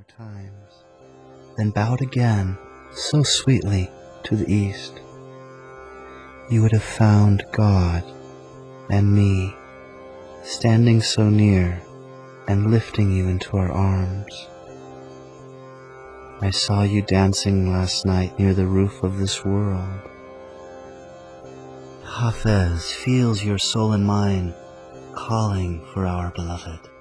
times, then bowed again so sweetly to the east, you would have found God and me standing so near and lifting you into our arms. I saw you dancing last night near the roof of this world. Hafez feels your soul and mine calling for our beloved.